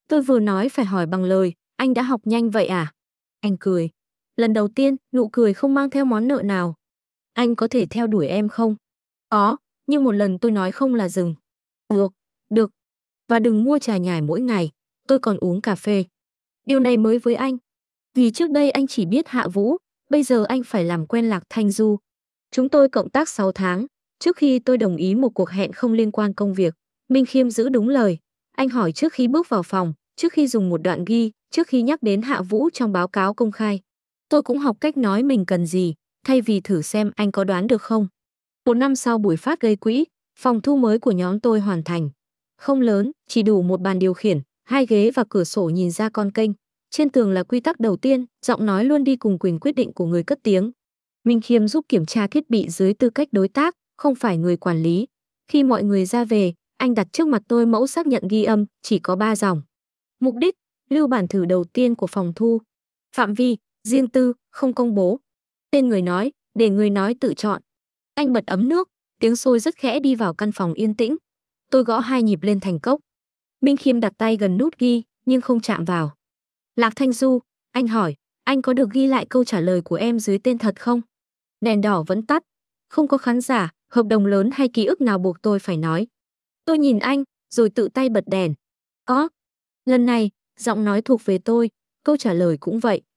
Tôi vừa nói phải hỏi bằng lời, anh đã học nhanh vậy à? Anh cười. Lần đầu tiên, nụ cười không mang theo món nợ nào. Anh có thể theo đuổi em không? Có, nhưng một lần tôi nói không là dừng. Được, được. Và đừng mua trà nhài mỗi ngày, tôi còn uống cà phê. Điều này mới với anh. Vì trước đây anh chỉ biết Hạ Vũ, bây giờ anh phải làm quen Lạc Thanh Du. Chúng tôi cộng tác 6 tháng, trước khi tôi đồng ý một cuộc hẹn không liên quan công việc. Minh Khiêm giữ đúng lời. Anh hỏi trước khi bước vào phòng, trước khi dùng một đoạn ghi, trước khi nhắc đến Hạ Vũ trong báo cáo công khai. Tôi cũng học cách nói mình cần gì, thay vì thử xem anh có đoán được không. Một năm sau buổi phát gây quỹ, phòng thu mới của nhóm tôi hoàn thành. Không lớn, chỉ đủ một bàn điều khiển, 2 ghế và cửa sổ nhìn ra con kênh. Trên tường là quy tắc đầu tiên, giọng nói luôn đi cùng quyền quyết định của người cất tiếng. Minh Khiêm giúp kiểm tra thiết bị dưới tư cách đối tác, không phải người quản lý. Khi mọi người ra về, anh đặt trước mặt tôi mẫu xác nhận ghi âm, chỉ có 3 dòng. Mục đích, lưu bản thử đầu tiên của phòng thu. Phạm vi, riêng tư, không công bố. Tên người nói, để người nói tự chọn. Anh bật ấm nước, tiếng sôi rất khẽ đi vào căn phòng yên tĩnh. Tôi gõ 2 nhịp lên thành cốc. Minh Khiêm đặt tay gần nút ghi, nhưng không chạm vào. Lạc Thanh Du, anh hỏi, anh có được ghi lại câu trả lời của em dưới tên thật không? Đèn đỏ vẫn tắt. Không có khán giả, hợp đồng lớn hay ký ức nào buộc tôi phải nói. Tôi nhìn anh, rồi tự tay bật đèn. Có. Lần này, giọng nói thuộc về tôi, câu trả lời cũng vậy.